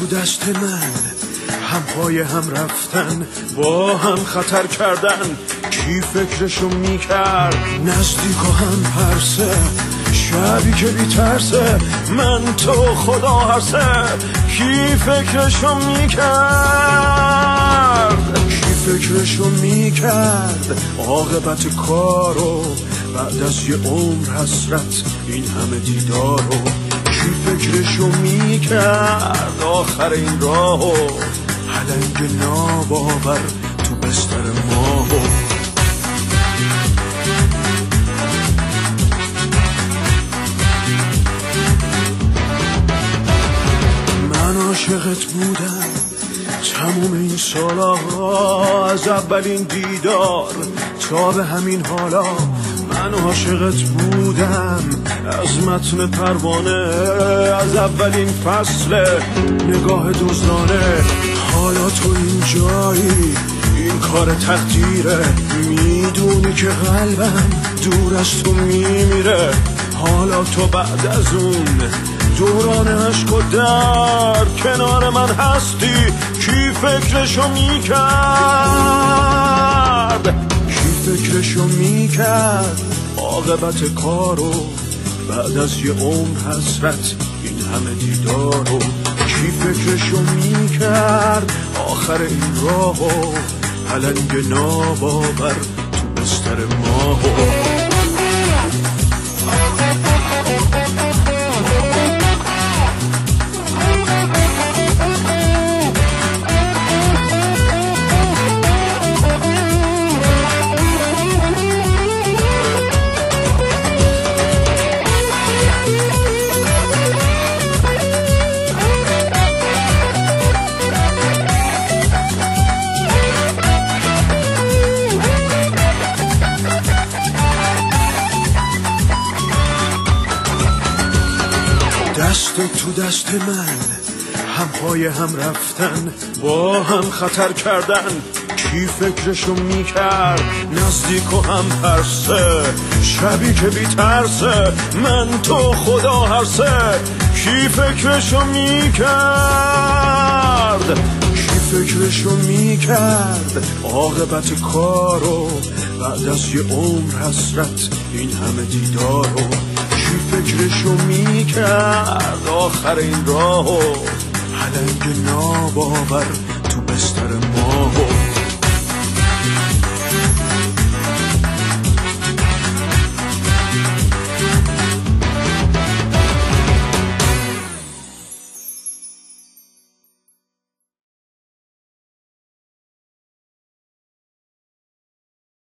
تو دست من، هم پای هم رفتن، با هم خطر کردن. کی فکرشو میکرد نزدیک و هم پرسه، شبی که بیترسه من تو خدا هرسه. کی فکرشو میکرد، کی فکرشو میکرد عاقبت کارو، بعد از یه عمر حسرت این همه دیدارو. کی فکرشو میکرد آخر این راهو، پلنگ ناباور تو بستر ماهو. من عاشقت بودم تموم این سالها، از اولین دیدار تا به همین حالا. من عاشقت بودم از متن پروانه، از اولین فصل نگاه دزدانه. حالا تو این جایی، این کار تقدیره، میدونی که قلبم دور از تو میمیره. حالا تو بعد از اون دوران عشق و درد کنار من هستی. کی فکرشو میکرد، کی فکرشو میکرد عاقبت کارو، بعد از یه عمر حسرت این همه دیدارو. کی فکرشو میکرد آخر این راهو، پلنگ ناباور تو بستر ماهو. دست تو دست من، هم پای هم رفتن، با هم خطر کردن. کی فکرشو میکرد نزدیک و هم پرسه، شبی که بیترسه من تو خدا هرسه. کی فکرشو میکرد، کی فکرشو میکرد عاقبت کارو، بعد از یه عمر حسرت این همه دیدارو. کی فکرشو میکرد آخر این راهو، پلنگ ناباور تو بستر